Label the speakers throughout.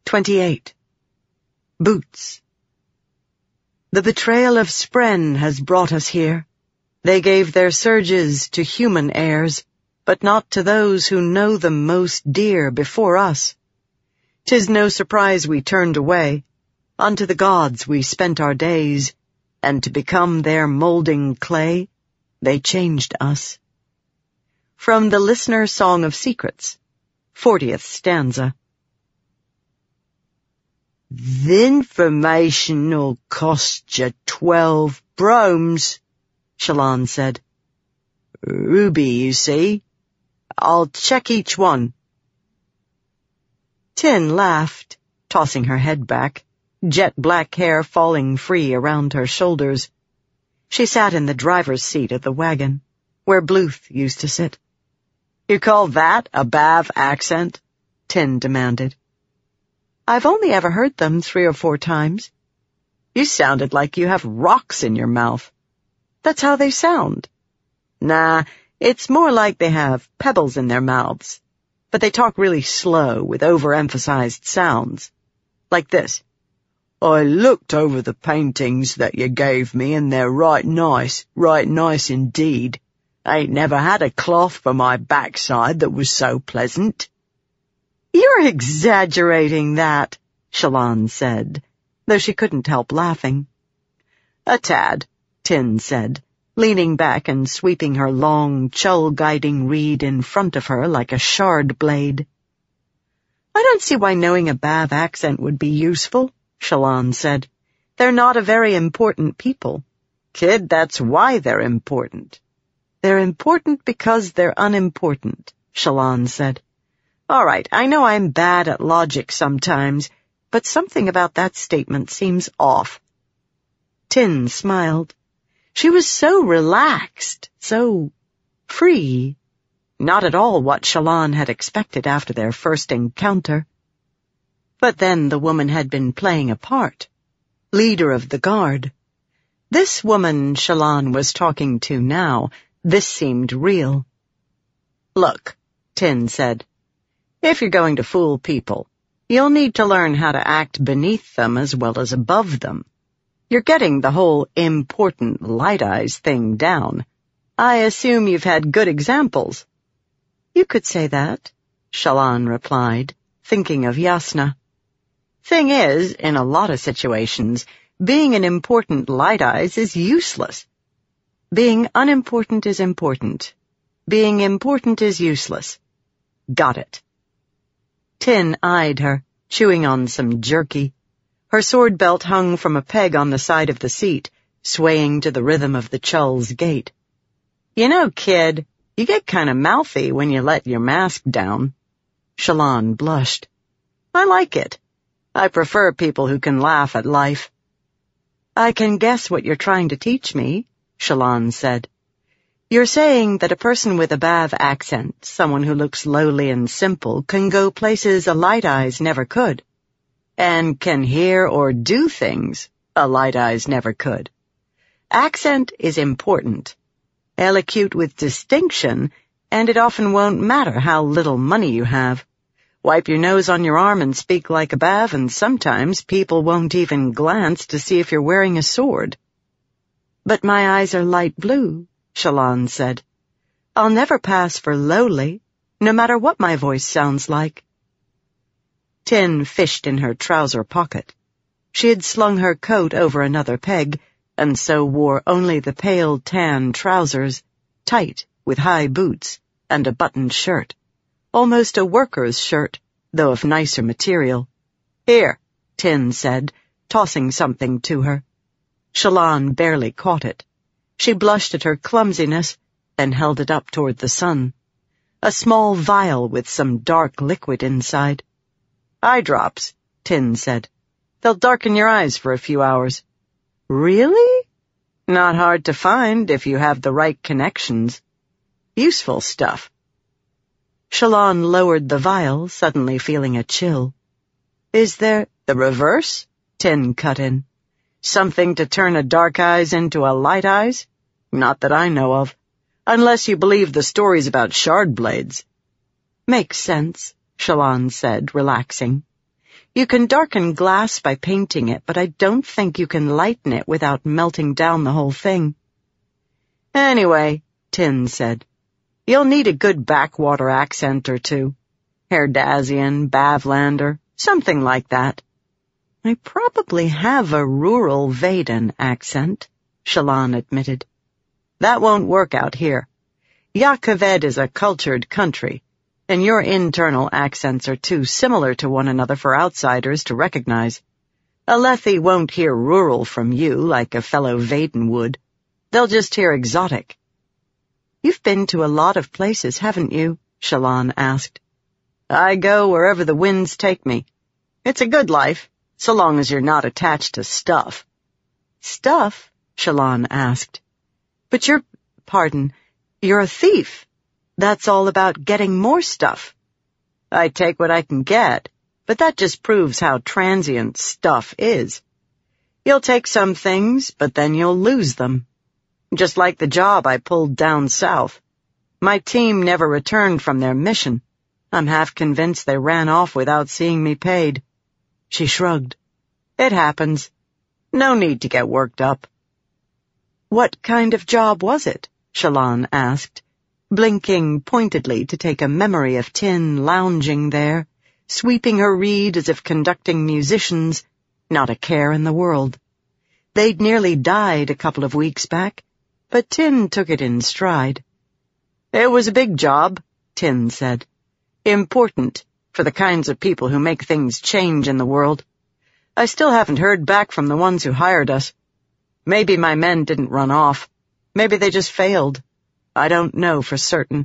Speaker 1: 28. Boots. The betrayal of Spren has brought us here. They gave their surges to human heirs, but not to those who know them most dear before us. 'Tis no surprise we turned away. Unto the gods we spent our days, and to become their molding clay, they changed us. From the Listener Song of Secrets, 40th stanza.
Speaker 2: The information'll cost you 12 bromes,
Speaker 1: Shallan said.
Speaker 2: Ruby, you see. I'll check each one.
Speaker 1: Tin laughed, tossing her head back, jet black hair falling free around her shoulders. She sat in the driver's seat of the wagon, where Bluth used to sit.
Speaker 2: You call that a Bav accent?
Speaker 1: Tin demanded. I've only ever heard them 3 or 4 times.
Speaker 2: You sounded like you have rocks in your mouth.
Speaker 1: That's how they sound.
Speaker 2: Nah,
Speaker 1: it's more like they have pebbles in their mouths, but they talk really slow with overemphasized sounds. Like this.
Speaker 2: I looked over the paintings that you gave me, and they're right nice indeed. I ain't never had a cloth for my backside that was so pleasant.
Speaker 1: You're exaggerating that, Shallan said, though she couldn't help laughing.
Speaker 2: A tad,
Speaker 1: Tin said, leaning back and sweeping her long, chull-guiding reed in front of her like a shard blade. I don't see why knowing a Bav accent would be useful, Shallan said. They're not a very important people.
Speaker 2: Kid, that's why they're important.
Speaker 1: They're important because they're unimportant, Shallan said. All right, I know I'm bad at logic sometimes, but something about that statement seems off. Tin smiled. She was so relaxed, so free. Not at all what Shallan had expected after their first encounter. But then the woman had been playing a part. Leader of the guard. This woman Shallan was talking to now, this seemed real. Look, Tin said. If you're going to fool people, you'll need to learn how to act beneath them as well as above them. You're getting the whole important light eyes thing down. I assume you've had good examples. You could say that, Shallan replied, thinking of Jasnah. Thing is, in a lot of situations, being an important light eyes is useless. Being unimportant is important. Being important is useless. Got it. Tin eyed her, chewing on some jerky. Her sword belt hung from a peg on the side of the seat, swaying to the rhythm of the Chull's gait. You know, kid, you get kind of mouthy when you let your mask down. Shallan blushed. I like it. I prefer people who can laugh at life. I can guess what you're trying to teach me, Shallan said. You're saying that a person with a Bav accent, someone who looks lowly and simple, can go places a light eyes never could, and can hear or do things a light eyes never could. Accent is important, elocute with distinction, and it often won't matter how little money you have. Wipe your nose on your arm and speak like a Bav, and sometimes people won't even glance to see if you're wearing a sword. But my eyes are light blue, Shallan said. I'll never pass for lowly, no matter what my voice sounds like. Tin fished in her trouser pocket. She had slung her coat over another peg, and so wore only the pale tan trousers, tight with high boots, and a buttoned shirt. Almost a worker's shirt, though of nicer material. Here, Tin said, tossing something to her. Shallan barely caught it. She blushed at her clumsiness, then held it up toward the sun. A small vial with some dark liquid inside. Eye drops, Tin said. They'll darken your eyes for a few hours. Really? Not hard to find if you have the right connections. Useful stuff. Shallan lowered the vial, suddenly feeling a chill. Is there the reverse? Tin cut in. Something to turn a dark eyes into a light eyes? Not that I know of. Unless you believe the stories about shard blades. Makes sense, Shallan said, relaxing. You can darken glass by painting it, but I don't think you can lighten it without melting down the whole thing. Anyway, Tin said, you'll need a good backwater accent or two. Herdazian, Bavlander, something like that. I probably have a rural Vedan accent, Shallan admitted. That won't work out here. Jah Keved is a cultured country, and your internal accents are too similar to one another for outsiders to recognize. Alethi won't hear rural from you like a fellow Vedan would. They'll just hear exotic. You've been to a lot of places, haven't you? Shallan asked. I go wherever the winds take me. It's a good life, so long as you're not attached to stuff. Stuff? Shallan asked. But you're a thief. That's all about getting more stuff. I take what I can get, but that just proves how transient stuff is. You'll take some things, but then you'll lose them. Just like the job I pulled down south. My team never returned from their mission. I'm half convinced they ran off without seeing me paid. She shrugged. It happens. No need to get worked up. What kind of job was it? Shallan asked, blinking pointedly to take a memory of Tin lounging there, sweeping her reed as if conducting musicians, not a care in the world. They'd nearly died a couple of weeks back, but Tin took it in stride. It was a big job, Tin said. Important for the kinds of people who make things change in the world. I still haven't heard back from the ones who hired us. Maybe my men didn't run off. Maybe they just failed. I don't know for certain.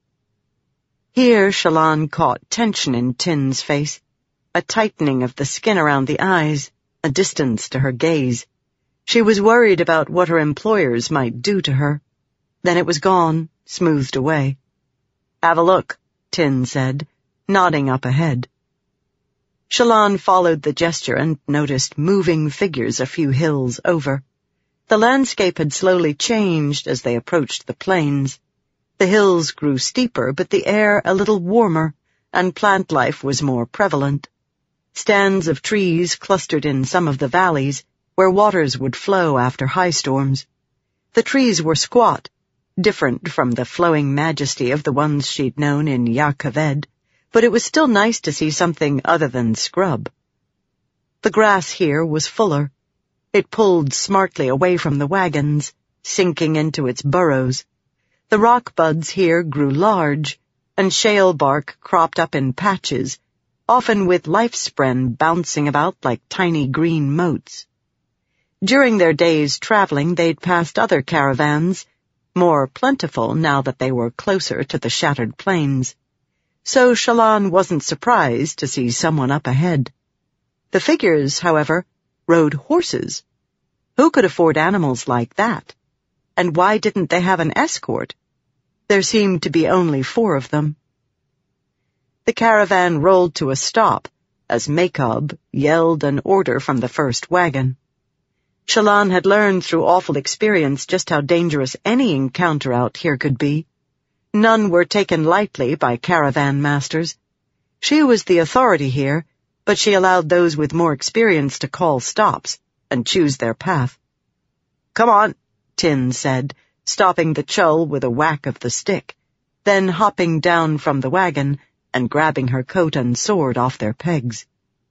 Speaker 1: Here Shallan caught tension in Tin's face, a tightening of the skin around the eyes, a distance to her gaze. She was worried about what her employers might do to her. Then it was gone, smoothed away. Have a look, Tin said, nodding up ahead. Shallan followed the gesture and noticed moving figures a few hills over. The landscape had slowly changed as they approached the plains. The hills grew steeper, but the air a little warmer, and plant life was more prevalent. Stands of trees clustered in some of the valleys, where waters would flow after high storms. The trees were squat, different from the flowing majesty of the ones she'd known in Jah Keved, but it was still nice to see something other than scrub. The grass here was fuller. It pulled smartly away from the wagons, sinking into its burrows. The rock buds here grew large, and shale bark cropped up in patches, often with life-spren bouncing about like tiny green motes. During their days traveling, they'd passed other caravans, more plentiful now that they were closer to the shattered plains. So Shallan wasn't surprised to see someone up ahead. The figures, however, rode horses. Who could afford animals like that? And why didn't they have an escort? There seemed to be only 4 of them. The caravan rolled to a stop as Macob yelled an order from the first wagon. Shallan had learned through awful experience just how dangerous any encounter out here could be. None were taken lightly by caravan masters. She was the authority here, but she allowed those with more experience to call stops and choose their path. Come on, Tin said, stopping the chul with a whack of the stick, then hopping down from the wagon and grabbing her coat and sword off their pegs.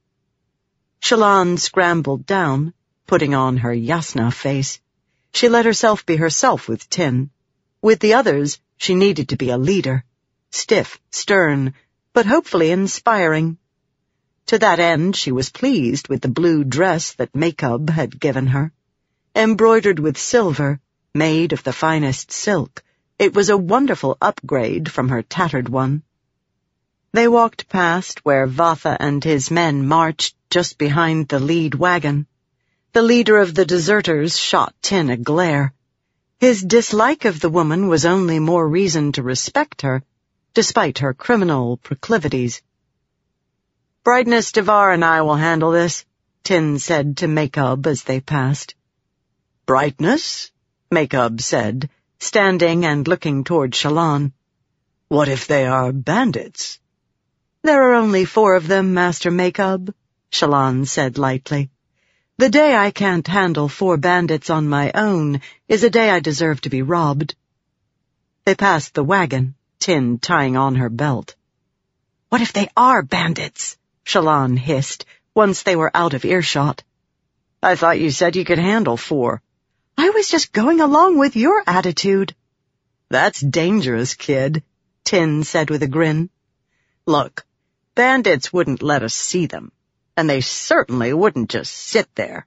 Speaker 1: Shallan scrambled down, putting on her Yasna face. She let herself be herself with Tin. With the others, she needed to be a leader, stiff, stern, but hopefully inspiring. To that end, she was pleased with the blue dress that Macob had given her. Embroidered with silver, made of the finest silk, it was a wonderful upgrade from her tattered one. They walked past where Vatha and his men marched just behind the lead wagon. The leader of the deserters shot Tin a glare. His dislike of the woman was only more reason to respect her, despite her criminal proclivities. Brightness Devar and I will handle this, Tin said to Macob as they passed. Brightness? Macob said, standing and looking toward Shallan. What if they are bandits? There are only 4 of them, Master Macob, Shallan said lightly. "The day I can't handle 4 bandits on my own is a day I deserve to be robbed." They passed the wagon, Tin tying on her belt. "What if they are bandits?" Shallan hissed, once they were out of earshot. "I thought you said you could handle 4. "I was just going along with your attitude." "That's dangerous, kid," Tin said with a grin. "Look, bandits wouldn't let us see them, and they certainly wouldn't just sit there."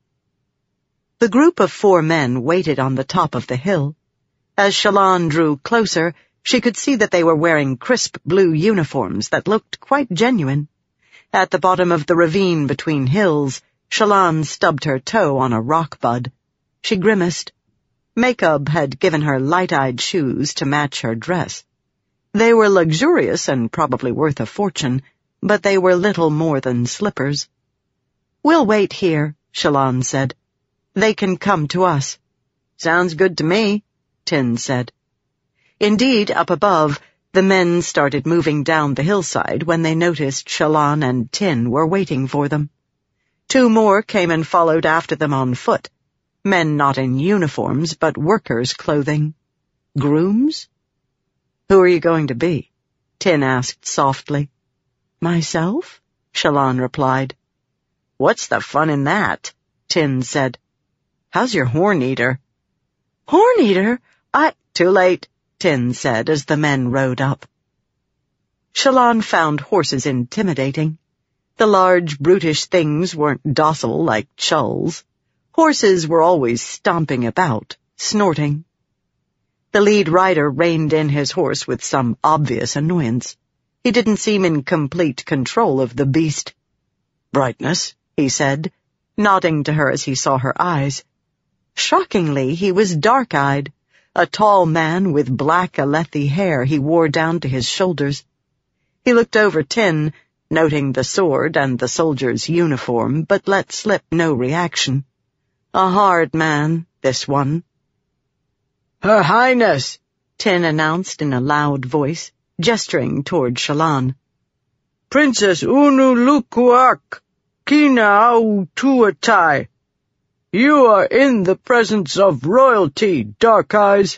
Speaker 1: The group of 4 men waited on the top of the hill. As Shallan drew closer, she could see that they were wearing crisp blue uniforms that looked quite genuine. At the bottom of the ravine between hills, Shallan stubbed her toe on a rock bud. She grimaced. Makeup had given her light-eyed shoes to match her dress. They were luxurious and probably worth a fortune, but they were little more than slippers. "We'll wait here," Shallan said. "They can come to us." "Sounds good to me," Tin said. Indeed, up above, the men started moving down the hillside when they noticed Shallan and Tin were waiting for them. 2 more came and followed after them on foot. Men not in uniforms, but workers' clothing. Grooms? "Who are you going to be?" Tin asked softly. "Myself?" Shallan replied. "What's the fun in that?" Tin said. "How's your horn-eater?" "Horn-eater? Too late," Tin said as the men rode up. Shallan found horses intimidating. The large, brutish things weren't docile like chulls. Horses were always stomping about, snorting. The lead rider reined in his horse with some obvious annoyance. He didn't seem in complete control of the beast. "Brightness," he said, nodding to her as he saw her eyes. Shockingly, he was dark-eyed, a tall man with black Alethi hair he wore down to his shoulders. He looked over Tin, noting the sword and the soldier's uniform, but let slip no reaction. A hard man, this one.
Speaker 2: "Her Highness,"
Speaker 1: Tin announced in a loud voice, gesturing toward Shallan.
Speaker 2: "Princess Unulukuak, Kina au Tuatai. You are in the presence of royalty, Dark Eyes."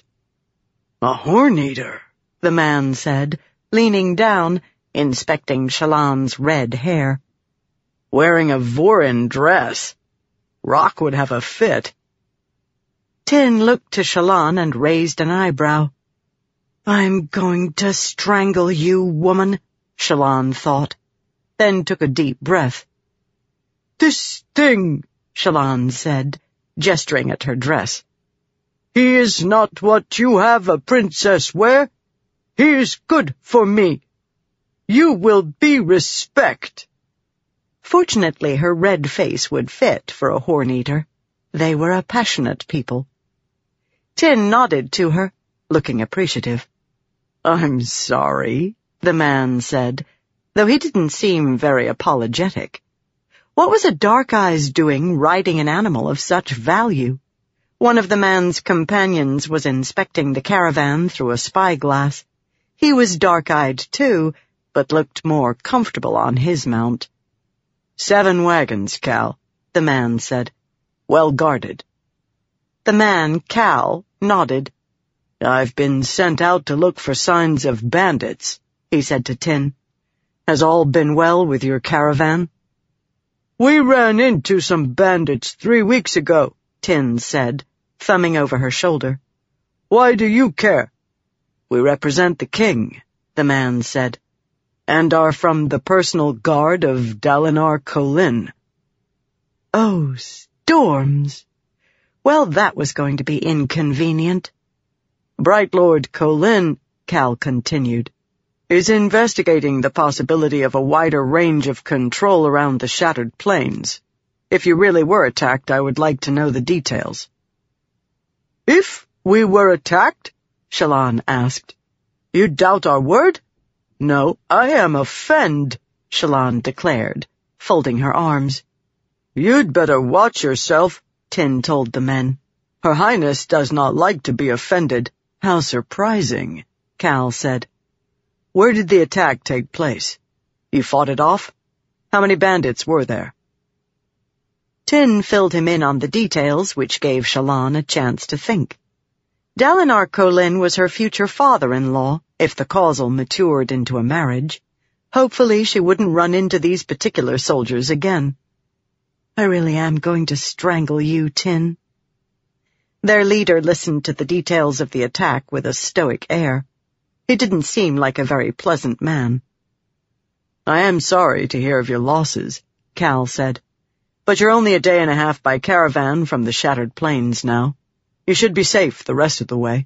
Speaker 1: "A horn-eater," the man said, leaning down, inspecting Shallan's red hair. "Wearing a Vorin dress. Rock would have a fit." Tin looked to Shallan and raised an eyebrow. "I'm going to strangle you, woman," Shallan thought, then took a deep breath.
Speaker 2: "This thing,"
Speaker 1: Shallan said, gesturing at her dress.
Speaker 2: "He is not what you have a princess wear. He is good for me. You will be respect."
Speaker 1: Fortunately, her red face would fit for a horn-eater. They were a passionate people. Tin nodded to her, looking appreciative. "I'm sorry," the man said, though he didn't seem very apologetic. What was a Dark Eyes doing riding an animal of such value? One of the man's companions was inspecting the caravan through a spyglass. He was dark-eyed too, but looked more comfortable on his mount.
Speaker 2: 7 wagons, Cal, the man said. Well guarded.
Speaker 1: The man, Cal, nodded.
Speaker 2: "I've been sent out to look for signs of bandits," he said to Tin. "Has all been well with your caravan?" "We ran into some bandits 3 weeks ago," Tin said, thumbing over her shoulder. "Why do you care?" "We represent the king," the man said, "and are from the personal guard of Dalinar Kholin."
Speaker 1: Oh, storms! Well, that was going to be inconvenient.
Speaker 2: "Bright Lord Kholin," Cal continued, "is investigating the possibility of a wider range of control around the Shattered Plains. If you really were attacked, I would like to know the details." "If we were attacked?" Shallan asked. "You doubt our word?" "No, I am offended," Shallan declared, folding her arms. "You'd better watch yourself," Tin told the men. "Her Highness does not like to be offended." "How surprising," Cal said. "Where did the attack take place? You fought it off?" How many bandits were there?
Speaker 1: Tin filled him in on the details, which gave Shallan a chance to think. Dalinar Kholin was her future father-in-law, if the causal matured into a marriage. Hopefully she wouldn't run into these particular soldiers again. I really am going to strangle you, Tin. Their leader listened to the details of the attack with a stoic air. He didn't seem like a very pleasant man.
Speaker 2: I am sorry to hear of your losses, Cal said. But you're only a day and a half by caravan from the Shattered Plains now. You should be safe the rest of the way.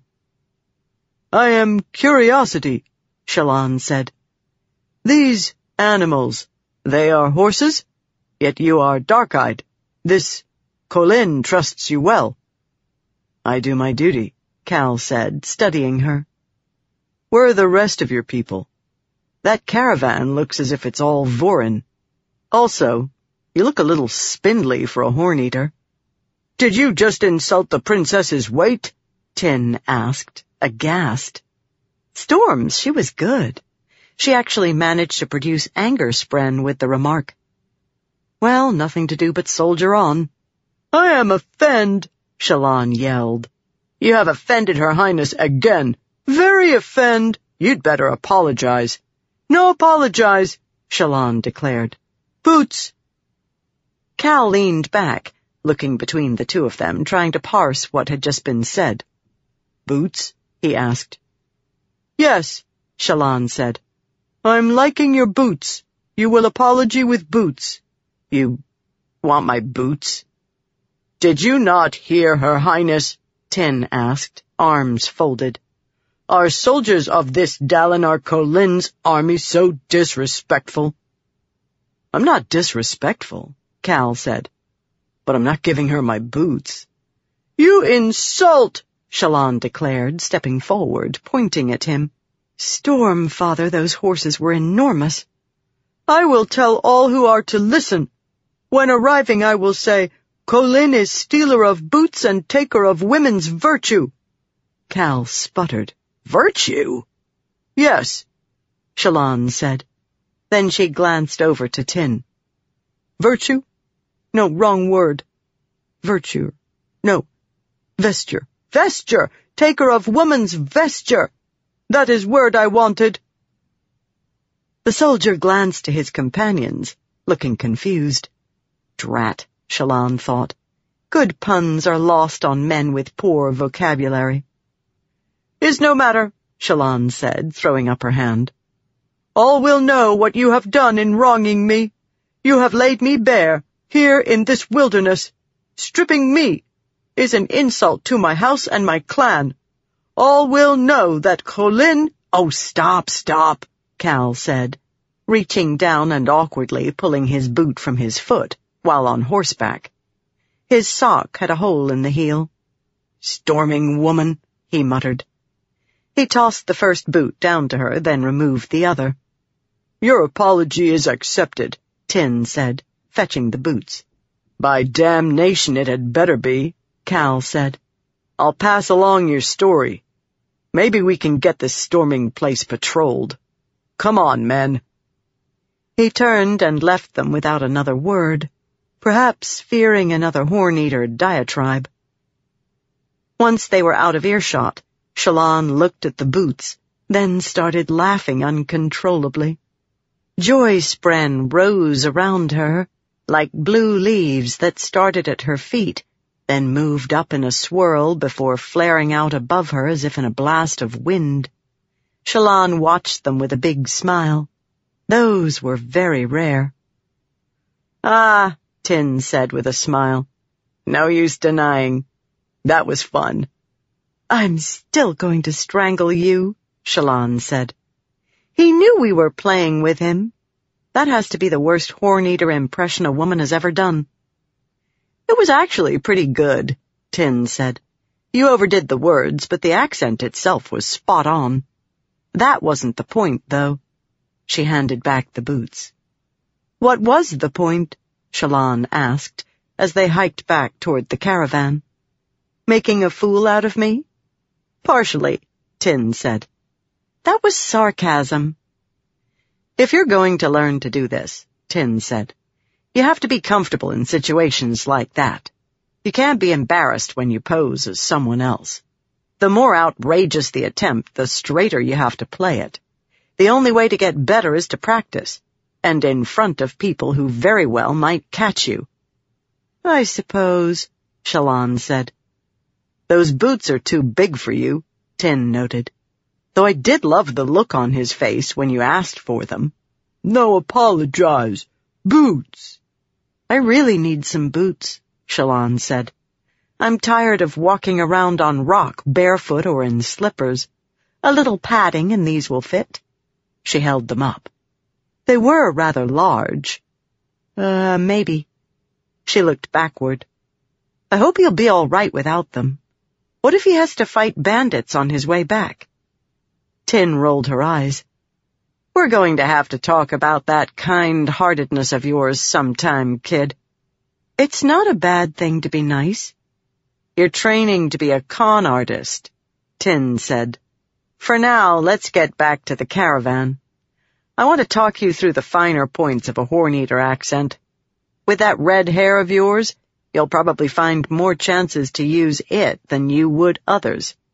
Speaker 2: I am Curiosity, Shallan said. These animals, they are horses? Yet you are dark-eyed. This Kholin trusts you well. I do my duty, Cal said, studying her. Where are the rest of your people? That caravan looks as if it's all Vorin. Also, you look a little spindly for a horn-eater. Did you just insult the princess's weight? Tin asked, aghast. Storms, she was good. She actually managed to produce anger spren with the remark. Well, nothing to do but soldier on. I am offended, Shallan yelled. You have offended Her Highness again. Very offended. You'd better apologize. No apologize, Shallan declared. Boots. Cal leaned back, looking between the two of them, trying to parse what had just been said. Boots? He asked. Yes, Shallan said. I'm liking your boots. You will apology with boots. You want my boots? Did you not hear Her Highness? Tin asked, arms folded. Are soldiers of this Dalinar Kholin's army so disrespectful? I'm not disrespectful, Cal said, but I'm not giving her my boots. You insult, Shallan declared, stepping forward, pointing at him. Storm, Father, those horses were enormous. I will tell all who are to listen. When arriving, I will say, Kholin is stealer of boots and taker of women's virtue. Cal sputtered. Virtue? Yes, Shallan said. Then she glanced over to Tin. Virtue? No, wrong word. Virtue. No. Vesture. Vesture! Taker of woman's vesture! That is word I wanted. The soldier glanced to his companions, looking confused. Drat, Shallan thought. Good puns are lost on men with poor vocabulary. Is no matter, Shallan said, throwing up her hand. All will know what you have done in wronging me. You have laid me bare, here in this wilderness. Stripping me is an insult to my house and my clan. All will know that Kholin— Oh, stop, Cal said, reaching down and awkwardly pulling his boot from his foot while on horseback. His sock had a hole in the heel. Storming woman, he muttered. He tossed the first boot down to her, then removed the other. Your apology is accepted, Tin said, fetching the boots. By damnation it had better be, Cal said. I'll pass along your story. Maybe we can get this storming place patrolled. Come on, men. He turned and left them without another word, perhaps fearing another horn-eater diatribe. Once they were out of earshot, Shallan looked at the boots, then started laughing uncontrollably. Joy spren rose around her, like blue leaves that started at her feet, then moved up in a swirl before flaring out above her as if in a blast of wind. Shallan watched them with a big smile. Those were very rare. Ah, Tin said with a smile. No use denying. That was fun. I'm still going to strangle you, Shallan said. He knew we were playing with him. That has to be the worst horn-eater impression a woman has ever done. It was actually pretty good, Tin said. You overdid the words, but the accent itself was spot on. That wasn't the point, though. She handed back the boots. What was the point? Shallan asked, as they hiked back toward the caravan. Making a fool out of me? Partially, Tin said. That was sarcasm. If you're going to learn to do this,
Speaker 1: Tin said. You have to be comfortable in situations like that. You can't be embarrassed when you pose as someone else. The more outrageous the attempt, the straighter you have to play it. The only way to get better is to practice, and in front of people who very well might catch you. I suppose, Shallan said. Those boots are too big for you, Tin noted. Though I did love the look on his face when you asked for them. No, apologize. Boots. I really need some boots, Shallan said. I'm tired of walking around on rock barefoot or in slippers. A little padding and these will fit. She held them up. They were rather large. Maybe. She looked backward. I hope you'll be all right without them. What if he has to fight bandits on his way back? Tin rolled her eyes. We're going to have to talk about that kind-heartedness of yours sometime, kid. It's not a bad thing to be nice. You're training to be a con artist, Tin said. For now, let's get back to the caravan. I want to talk you through the finer points of a Horneater accent. With that red hair of yours, you'll probably find more chances to use it than you would others.